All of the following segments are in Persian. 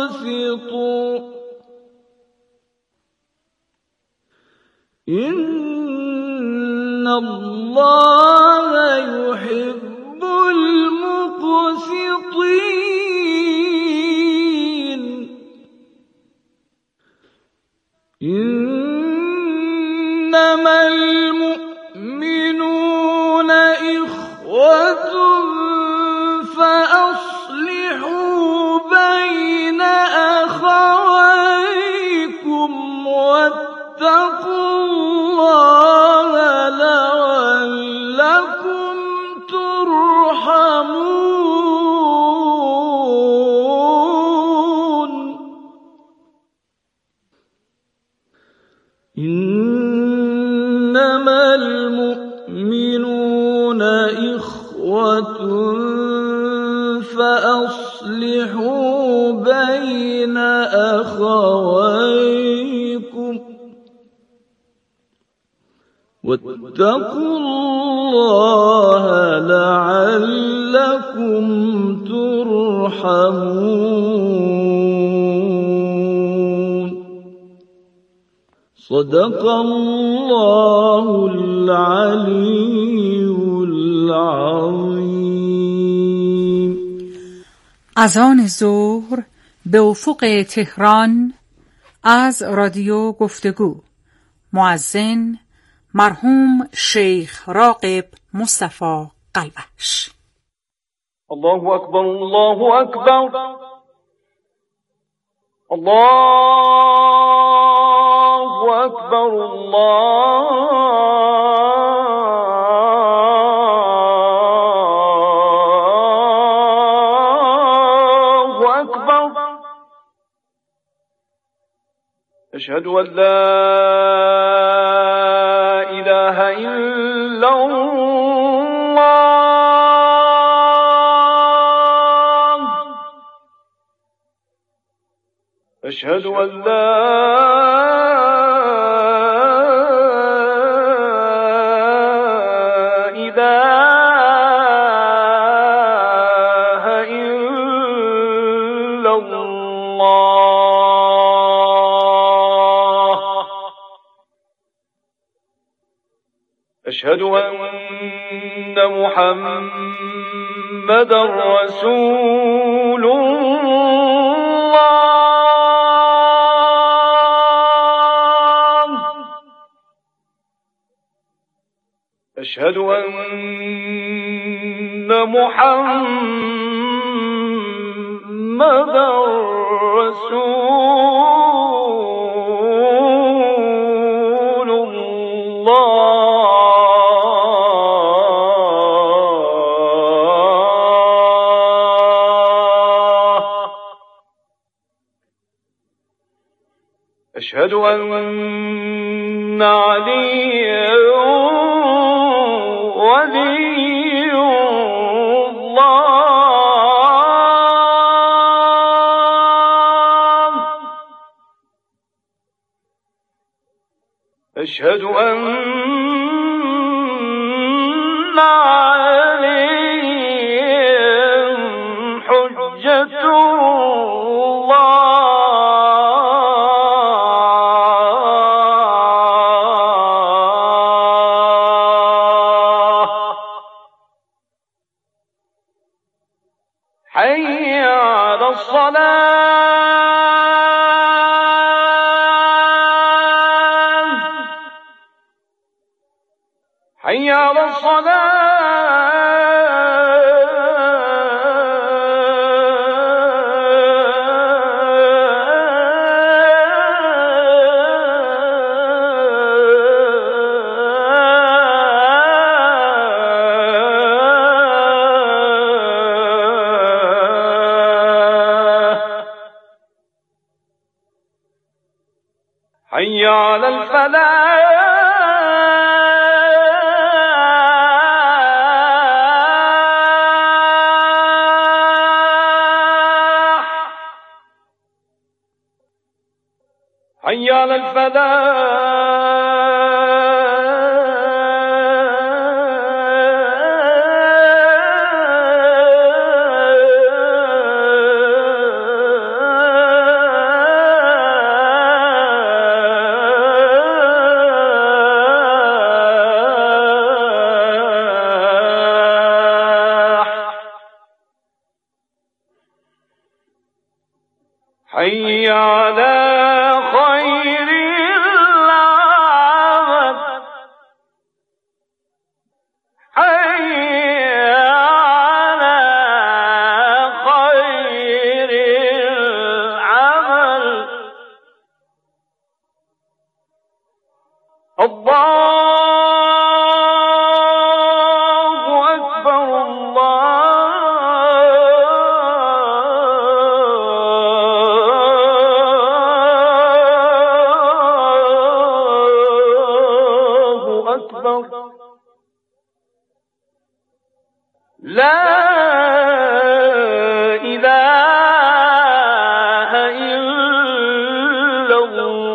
اقسطوا إن الله يحب المقسطين إنما المؤمنون إخوة فأصلحوا بين أخويكم واتقوا الله لعلكم ترحمون إنما المؤمنون إخوة فأصلحوا بين أخويكم واتقوا الله لعلكم ترحمون صدق الله العلي العظیم. اذان ظهر به افق تهران از رادیو گفتگو. مؤذن مرحوم شیخ راغب مصطفی قلبش. الله اکبر الله اکبر الله اکبر الله اکبر اشهد ان لا اله الا الله اشهد ان لا اله الا الله اشهد ان محمدا رسول الله اشهد ان محمدا رسول الله اشهد ان عليا ولي الله اشهد ان عليهم حجة حي على الصلاة حي على حي على الفلاح حي على الفلاح حي على خير العمل حي على خير العمل الله أكبر الله أكبر لا إله إلا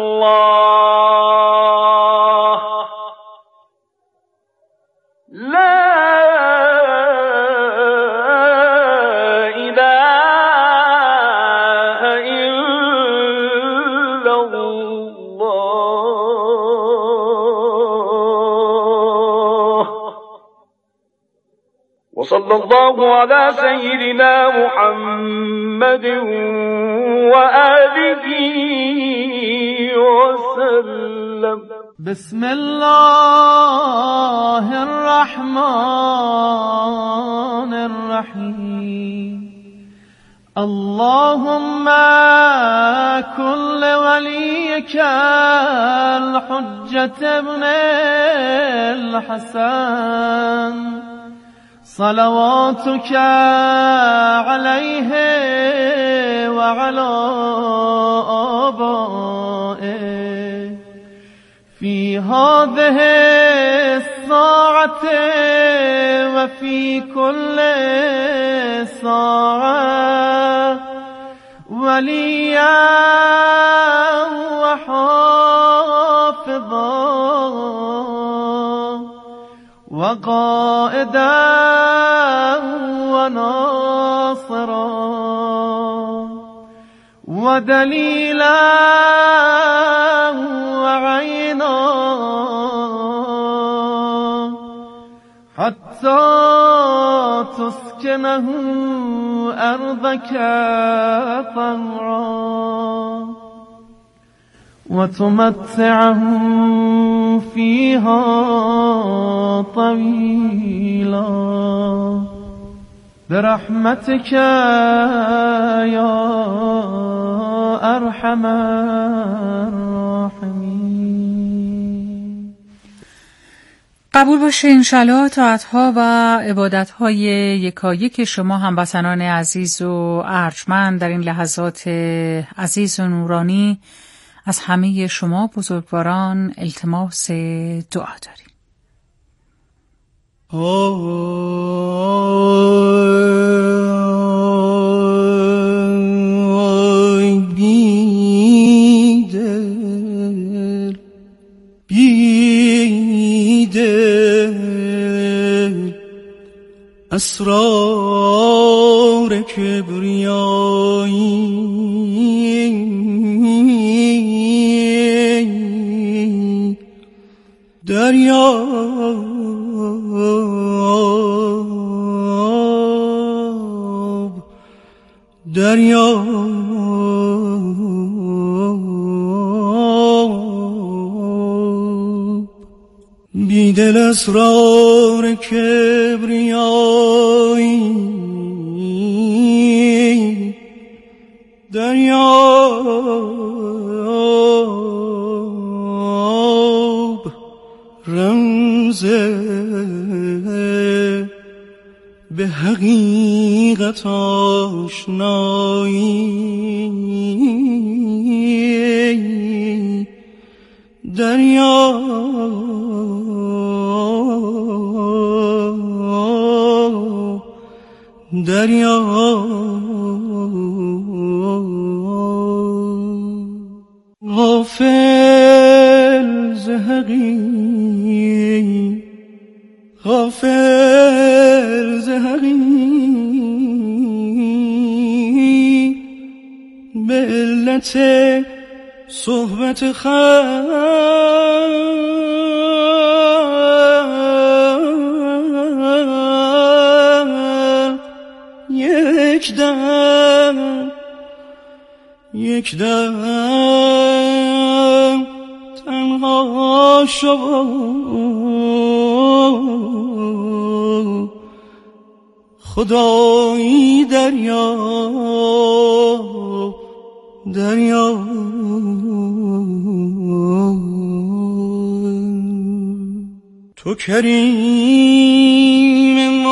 الله لا إله إلا الله وصلى الله على سيدنا محمد وآله وسلم بسم الله الرحمن الرحيم اللهم كن لوليك الحجة ابن الحسن صلواتك عليه وعلى آبائه في هذه الساعة وفي كل ساعة وليا وحافظا وقائدا وناصرا ودليلا وعينا حتى تسكنه أرضك طوعا وتمتعه فيها طويلا برحمتك يا أرحم الراحمين. قبول باشه انشالله طاعتها و عبادتهای یکایک شما هموطنان عزیز و ارجمند در این لحظات عزیز و نورانی از همه شما بزرگواران التماس دعا داریم. بیدل اسرار کبریایی دریاب بیدل اسرار کبریایی دریاب رمز به حقیقت آشنایی غافل ز حقی غافل ز حقی به علت صحبت یک دم یک دم تنها شو خدایی دریا تو کریم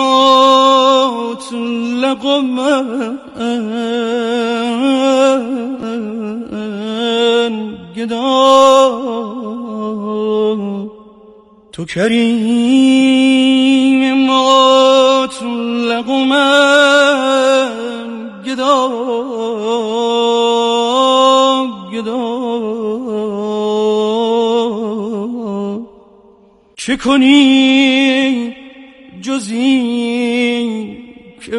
مطلق من گدا تو کریم مطلق من گدا چه کنی جز این که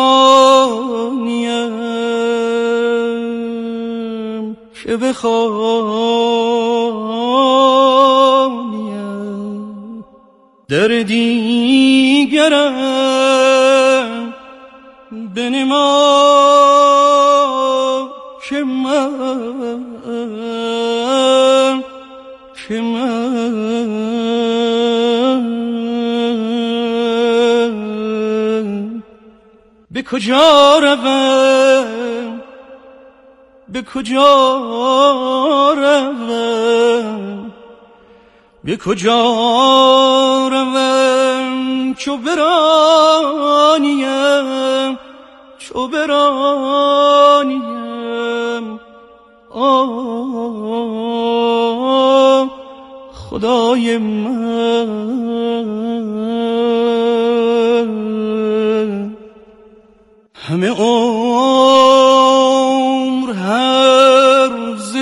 بخوانیم در دیگرم بنما که من به کجا روم به کجا روم چو برانیم خدای من همه عمر هرز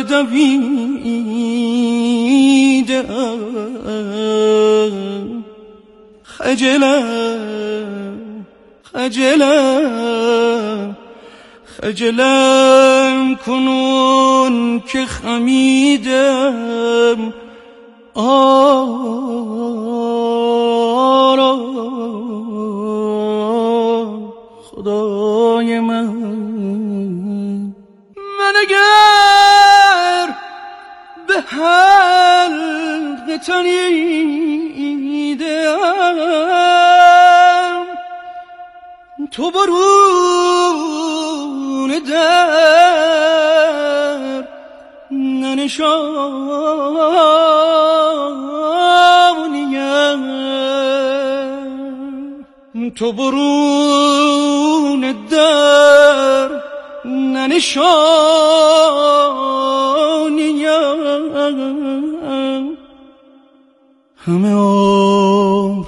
دویدم خجلم کنون که خمیدم خدای من اگر به حلق تنیدم تو برون در ننشانیم تو برون در ننشانیم همه عمر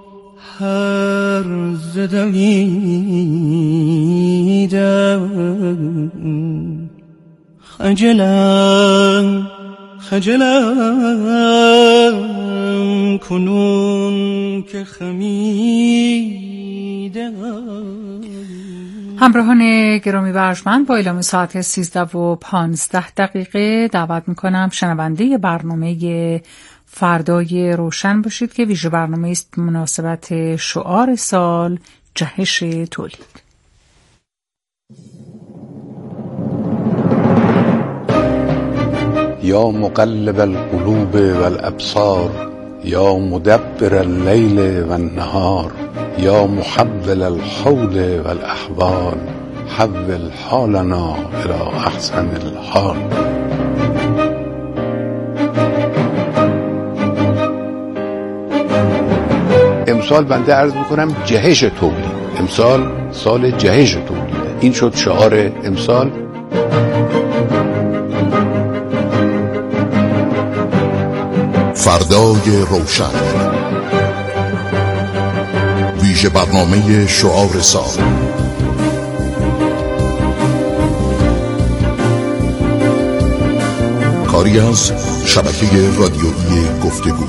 هرز دویدم خجلم کنون که خمیدم. همراهان گرامی ارجمند، با اعلام ساعت 13:15 دعوت میکنم شنونده برنامه فردای روشن باشید که ویژه برنامه است مناسبت شعار سال، جهش تولید. یا مقلب القلوب والابصار یا مدبر اللیل والنهار یا محول الحول والاحوال حول حالنا الى احسن الحال. امسال بنده عرض میکنم جهش تولید، امسال سال جهش تولید، این شد شعار امسال. فردای روشن، ویژه برنامه شعار سال. کاری از شبکه رادیویی گفتگو.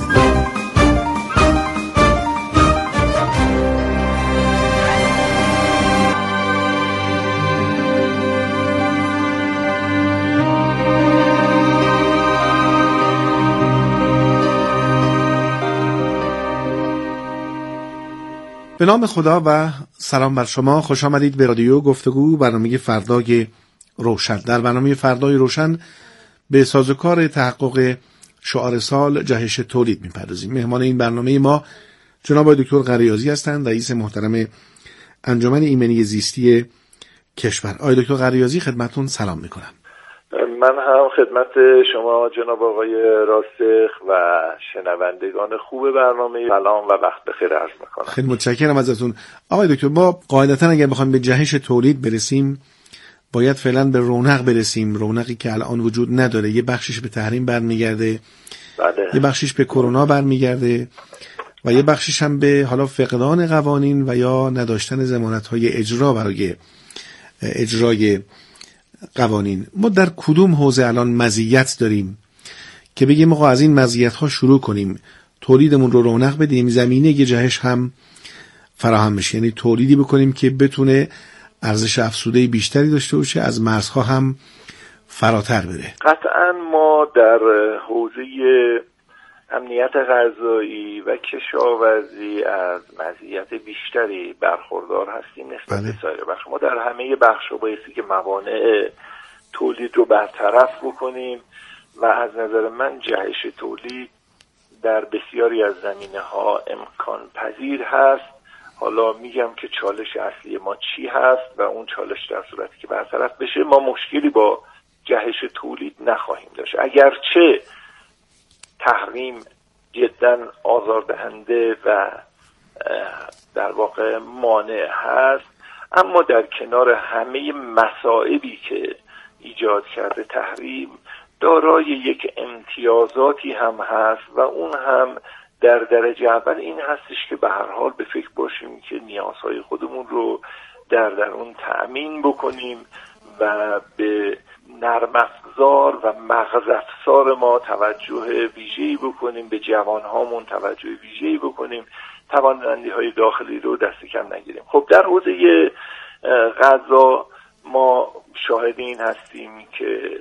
به نام خدا و سلام بر شما. خوش آمدید به رادیو گفتگو، برنامه فردای روشن. در برنامه فردای روشن به سازوکار تحقق شعار سال جهش تولید میپردازیم. مهمان این برنامه ما جناب دکتر قریازی هستند، رئیس محترم انجمن ایمنی زیستی کشور. آقای دکتر قریازی خدمتتون سلام میکنم. من هم خدمت شما جناب آقای راسخ و شنوندگان خوب برنامه سلام و وقت بخیر عرض میکنم. خیلی متشکرم ازتون. آقای دکتر، ما قاعدتا اگر بخوایم به جهش تولید برسیم باید فعلا به رونق برسیم، رونقی که الان وجود نداره. یه بخشش به تحریم برمیگرده، بله. یه بخشش به کرونا برمیگرده و یه بخشش هم به حالا فقدان قوانین و یا نداشتن ضمانت‌های اجرا برای اجرای قوانین. ما در کدوم حوزه الان مزیت داریم که بگیم آقا از این مزیت‌ها شروع کنیم، تولیدمون رو رونق بدیم، زمینه یه جهش هم فراهم بشه، یعنی تولیدی بکنیم که بتونه ارزش افزوده بیشتری داشته باشه، از مرزها هم فراتر بره. قطعا ما در حوزه امنیت غذایی و کشاورزی از مزیت بیشتری برخوردار هستیم نسبت به سایر بخش. ما در همه بخش‌ها بایستی که موانع تولید رو برطرف بکنیم و از نظر من جهش تولید در بسیاری از زمینه‌ها امکان پذیر هست. حالا میگم که چالش اصلی ما چی هست و اون چالش در صورتی که برطرف بشه ما مشکلی با جهش تولید نخواهیم داشت. اگرچه تحریم جدا آزاردهنده و در واقع مانع هست، اما در کنار همه مصائبی که ایجاد کرده تحریم دارای یک امتیازاتی هم هست و اون هم در درجه اول این هستش که به هر حال به فکر باشیم که نیازهای خودمون رو در اون تأمین بکنیم و به نرم افزار و مغز افزار ما توجه ویژه‌ای بکنیم، به جوانهامون توجه ویژه‌ای بکنیم، توانمندی‌های داخلی رو دست کم نگیریم. خب در حوزه غذا ما شاهد این هستیم که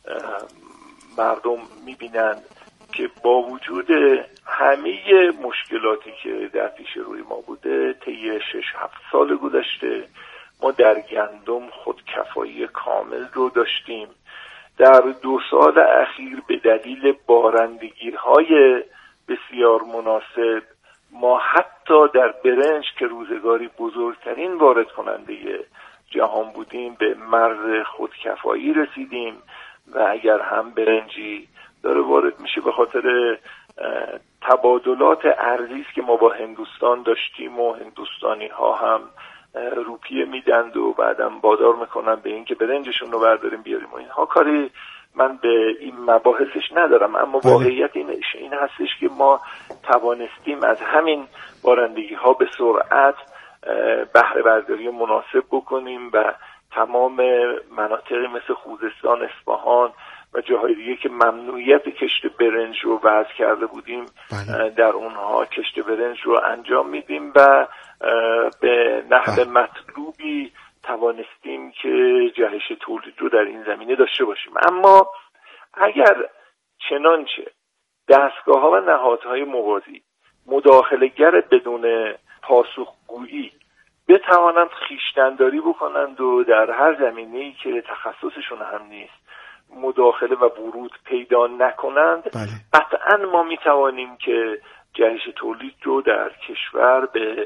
مردم می‌بینند که با وجود همه مشکلاتی که در پیش روی ما بوده طی 6-7 سال گذشته ما در گندم خودکفایی کامل رو داشتیم. در 2 سال اخیر به دلیل بارندگی‌های بسیار مناسب ما حتی در برنج که روزگاری بزرگترین وارد کننده جهان بودیم به مرز خودکفایی رسیدیم و اگر هم برنجی داره وارد میشه به خاطر تبادلات ارزی است که ما با هندوستان داشتیم و هندوستانی ها هم روپیه میدند و بعدم وادار میکنن به این که برنجشون رو برداریم بیاریم و اینها. کاری من به این مباحثش ندارم، اما واقعیت این هستش که ما توانستیم از همین بارندگی ها به سرعت بهره برداری مناسب بکنیم و تمام مناطقی مثل خوزستان، اصفهان و جاهای دیگه که ممنوعیت کشت برنج رو وضع کرده بودیم در اونها کشت برنج رو انجام میدیم و به نحو مطلوبی توانستیم که جهش تولید رو در این زمینه داشته باشیم. اما اگر چنانچه دستگاه‌ها و نهادهای موازی مداخله‌گر بدون پاسخگویی بتوانند خویشتن‌داری بکنند و در هر زمینه‌ای که تخصصشون هم نیست مداخله و ورود پیدا نکنند، قطعاً ما میتوانیم که جهش تولید رو در کشور به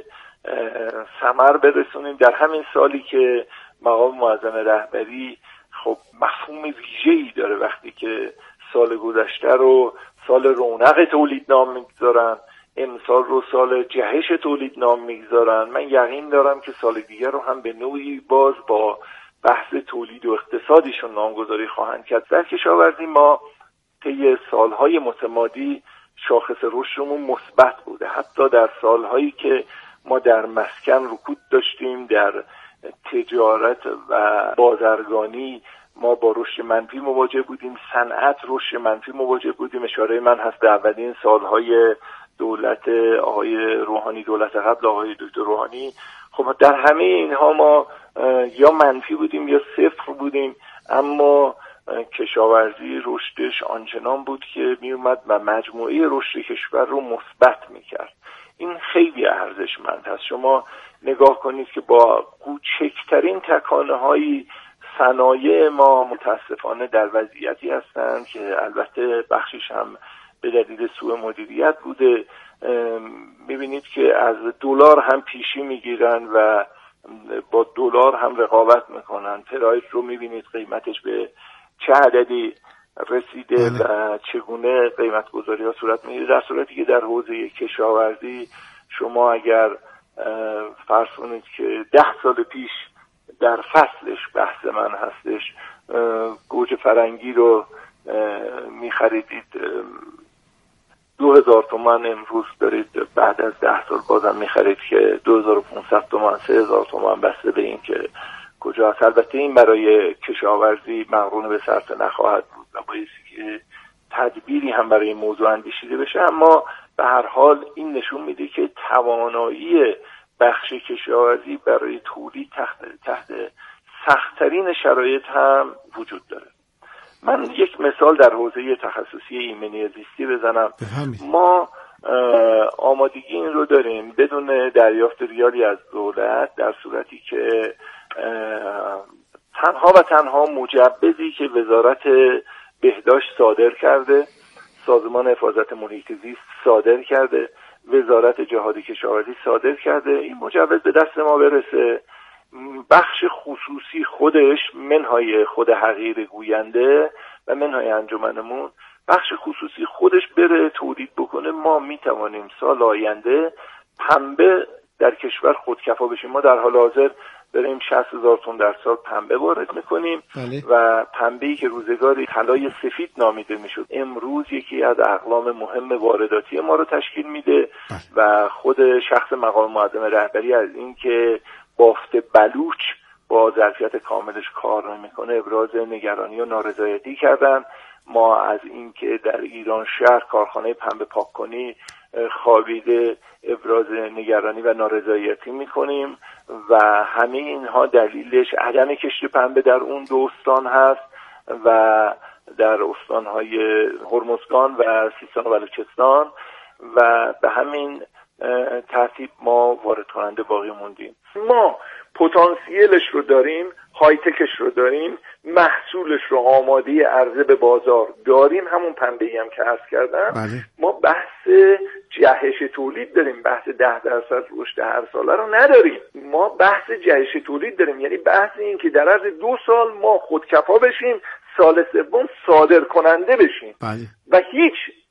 ثمر برسونیم. در همین سالی که مقام معظم رهبری خب مفهوم ویژه‌ای داره وقتی که سال گذشته رو سال رونق تولید نام میگذارن، امسال رو سال جهش تولید نام میگذارن، من یقین دارم که سال دیگر رو هم به نوعی باز با بحث تولید و اقتصادیشون نامگذاری خواهند کرد. در کشاورزی ما طی سالهای متمادی شاخص رشدمون مثبت بوده، حتی در سالهایی که ما در مسکن رکود داشتیم، در تجارت و بازرگانی ما با رشد منفی مواجه بودیم، صنعت رشد منفی مواجه بودیم. اشاره من هست به اولین سالهای دولت آقای روحانی، دولت قبل آقای دکتر روحانی. خب در همه اینها ما یا منفی بودیم یا صفر بودیم، اما کشاورزی رشدش آنچنان بود که می اومد و مجموعه رشد کشور رو مثبت میکرد. این خیلی ارزشمند هست. شما نگاه کنید که با کوچکترین تکانه هایی صنایع ما متاسفانه در وضعیتی هستند که البته بخشش هم به دلیل سوء مدیریت بوده. میبینید که از دلار هم پیشی میگیرن و با دلار هم رقابت میکنن. پراید رو میبینید قیمتش به چه عددی رسیده و چگونه قیمت گذاری ها صورت میگیره، در صورتی که در حوزه کشاورزی شما اگر فرض کنید که 10 سال پیش در فصلش بحث من هستش گوجه فرنگی رو میخریدید 2000 تومان، امروز دارید بعد از 10 سال بازم میخرید که 2500 تومان 3000 تومان، بسته به این که کجا هست. البته این برای کشاورزی مقرون به صرفه نخواهد بود و بایستی که تدبیری هم برای این موضوع اندیشیده بشه، اما به هر حال این نشون میده که توانایی بخش کشاورزی برای تولید تحت سخت‌ترین شرایط هم وجود داره. من یک مثال در حوزه تخصصی ایمنی زیستی بزنم. ما آمادگی این رو داریم بدون دریافت ریالی از دولت، در صورتی که تنها مجوزی که وزارت بهداشت صادر کرده، سازمان حفاظت محیط زیست صادر کرده، وزارت جهاد کشاورزی صادر کرده، این مجوز به دست ما برسه، بخش خصوصی خودش منهای خود حقیر گوینده و منهای انجمنمون بخش خصوصی خودش بره تولید بکنه، ما میتوانیم سال آینده پنبه در کشور خودکفا بشیم. ما در حال حاضر داریم 60,000 تن در سال پنبه وارد میکنیم و پنبه‌ای که روزگاری طلای سفید نامیده میشد امروز یکی از اقلام مهم وارداتی ما رو تشکیل میده و خود شخص مقام معظم رهبری از این که بافت بلوچ با ظرفیت کاملش کار نمیکنه ابراز نگرانی و نارضایتی کردن. ما از این که در ایران شهر کارخانه پنبه پاک‌کنی خوابیده ابراز نگرانی و نارضایتی میکنیم و همه اینها دلیلش عدم کشت پنبه در اون دو استان هست و در استانهای هرمزگان و سیستان و بلوچستان و به همین ترتیب ما وارد کننده باقی موندیم. ما پتانسیلش رو داریم، هایتکش رو داریم، محصولش رو آماده عرضه به بازار داریم، همون پنبه‌ای هم که عرض کردم. ما بحث جهش تولید داریم، بحث 10% رشد هر ساله رو نداریم. ما بحث جهش تولید داریم، یعنی بحث این که در عرض 2 سال ما خودکفا بشیم، سال سوم صادر کننده بشیم و هیچ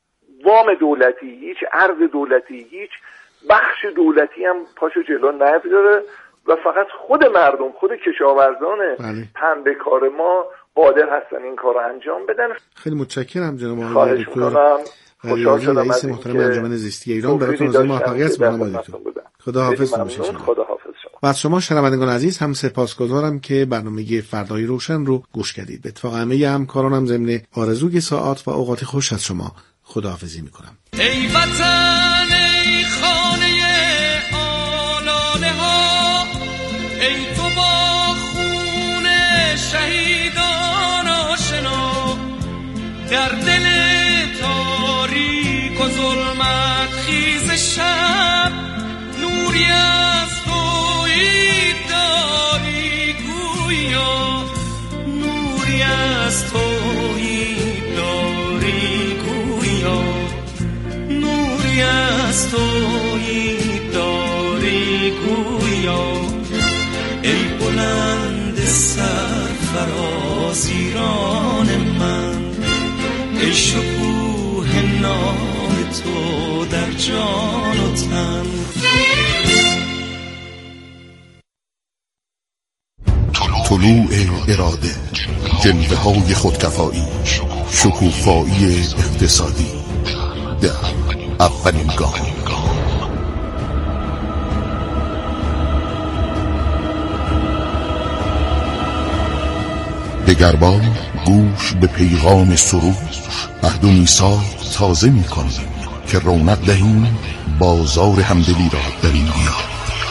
وام دولتی، هیچ ارز دولتی، هیچ بخش دولتی هم پاشو جلو نمیذاره و فقط خود مردم، خود کشاورزان پنبه کار ما قادر هستن این کار رو انجام بدن. خیلی متشکرم جناب آقای دکتر. خوشحال شدم رئیس محترم انجمن زیستی ایران. براتون آرزوی موفقیت می‌کنم دکتر. خدا حافظ باشید. خدا حافظ شما. و از شما شنوندگان عزیز هم سپاسگزارم که برنامه فردای روشن رو گوش کردید. به اتفاق همه همکارانم ضمن آرزوی ساعات و اوقات خوش از شما خداحافظی می‌کنم. ای وطن، ای خانه آلاله ها، ای تو با خون شهیدان آشنا، در دل تاریک و ظلمت خیز شب، نوری از تویی داری گویا، نوری از تویی داری گویا، نوری از تویی داری گویا. ای بلند سرفراز ایران من، ای شکوه نام تو در جان و تن. طلوع اراده، جلوه های خودکفایی، شکوفایی اقتصادی در اولین گام. دگربار گوش به پیغام سرود، عهد و میثاق تازه می‌کنیم که رونق دهیم بازار همدلی را در این دیار.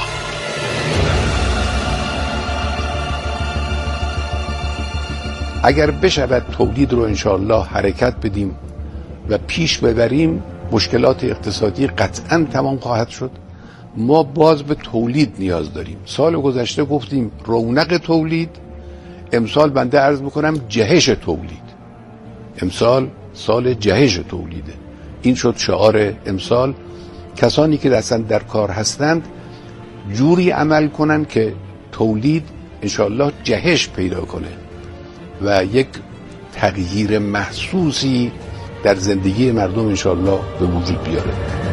اگر بشود تولید رو انشاءالله حرکت بدیم و پیش ببریم، مشکلات اقتصادی قطعاً تمام خواهد شد. ما باز به تولید نیاز داریم. سال گذشته گفتیم رونق تولید امسال بنده عرض میکنم جهش تولید. امسال سال جهش تولیده. این شد شعار امسال. کسانی که اصلا در کار هستند جوری عمل کنن که تولید انشاءالله جهش پیدا کنه و یک تغییر محسوسی در زندگی مردم انشاءالله به وجود بیاره.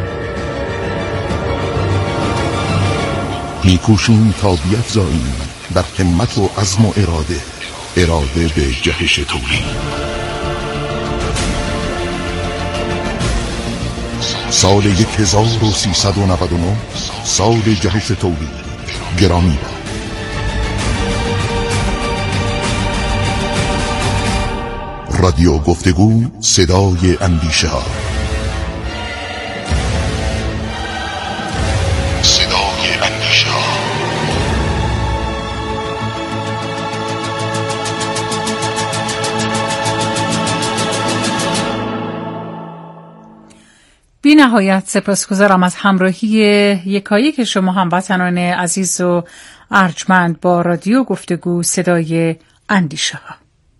میکوشیم تا بیفزاییم در همت و عزم و اراده به جهش تولید. سال 1399 سال جهش تولید. گرامی باد. رادیو گفتگو، صدای اندیشه ها. صدای اندیشه ها. بی نهایت سپاسگزارم از همراهی یکایک شما هموطنان عزیز و ارجمند با رادیو گفتگو، صدای اندیشه ها.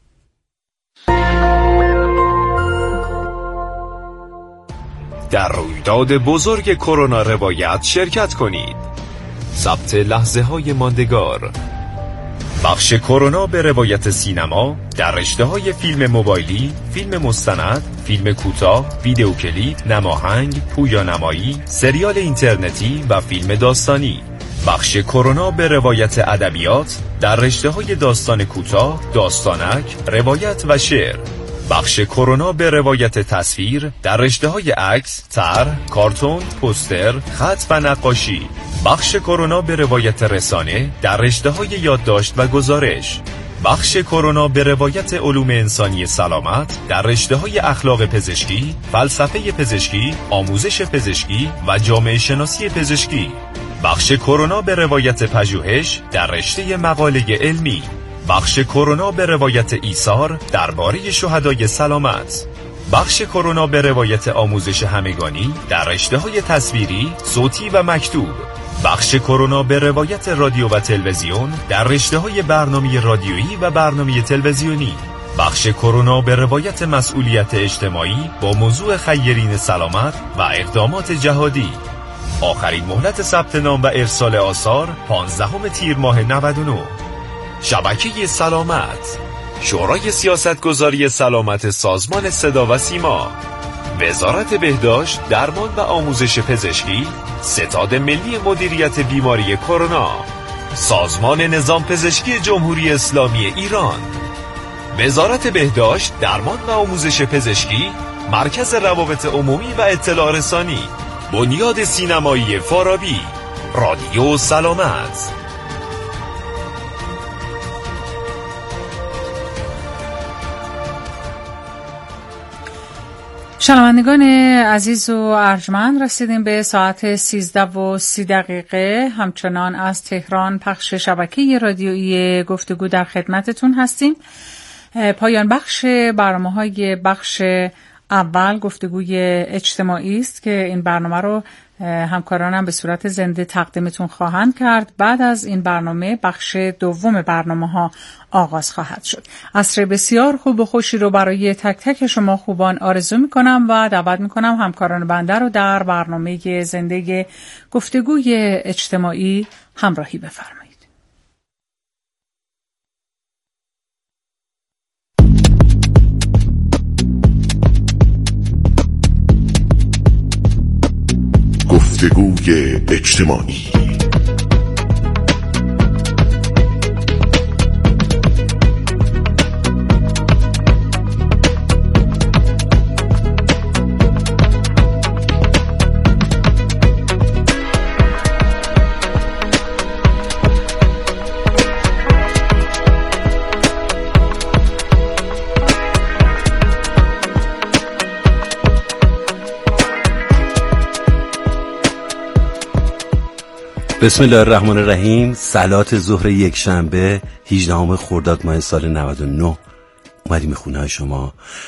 در رویداد بزرگ کرونا روایت شرکت کنید. ثبت لحظه های ماندگار. بخش کرونا به روایت سینما در رشته‌های فیلم موبایلی، فیلم مستند، فیلم کوتاه، ویدیو کلیپ، نماهنگ، پویانمایی، سریال اینترنتی و فیلم داستانی. بخش کرونا به روایت ادبیات در رشته‌های داستان کوتاه، داستانک، روایت و شعر. بخش کرونا به روایت تصویر در رشته‌های عکس، طرح، کارتون، پوستر، خط و نقاشی. بخش کرونا به روایت رسانه در رشته‌های یادداشت و گزارش. بخش کرونا به روایت علوم انسانی سلامت در رشته‌های اخلاق پزشکی، فلسفه پزشکی، آموزش پزشکی و جامعه شناسی پزشکی. بخش کرونا به روایت پژوهش در رشته مقاله علمی. بخش کرونا به روایت ایثار درباره شهدای سلامت. بخش کرونا به روایت آموزش همگانی در رشته‌های تصویری، صوتی و مکتوب. بخش کرونا به روایت رادیو و تلویزیون در رشته‌های برنامه رادیویی و برنامه تلویزیونی. بخش کرونا به روایت مسئولیت اجتماعی با موضوع خیرین سلامت و اقدامات جهادی. آخرین مهلت ثبت نام و ارسال آثار 15 تیر ماه 99. شبکه سلامت، شورای سیاستگذاری سلامت سازمان صدا و سیما، وزارت بهداشت، درمان و آموزش پزشکی، ستاد ملی مدیریت بیماری کرونا، سازمان نظام پزشکی جمهوری اسلامی ایران، وزارت بهداشت، درمان و آموزش پزشکی، مرکز روابط عمومی و اطلاع رسانی، بنیاد سینمایی فارابی، رادیو سلامت. شنوندگان عزیز و ارجمند، رسیدیم به ساعت 13:30. همچنان از تهران پخش شبکه رادیویی گفتگو در خدمتتون هستیم. پایان بخش برنامه‌های بخش اول گفتگوی اجتماعی است که این برنامه رو همکارانم به صورت زنده تقدیمتون خواهند کرد. بعد از این برنامه بخش دوم برنامه‌ها آغاز خواهد شد. عصر بسیار خوب و خوشی رو برای تک تک شما خوبان آرزو می‌کنم و دعوت می‌کنم همکاران بنده رو در برنامه زنده گفتگوی اجتماعی همراهی بفرمایید. گفتگوی اجتماعی. بسم الله الرحمن الرحیم. صلات ظهر یک شنبه 18 خرداد ماه سال 99 اومدیم خونه شما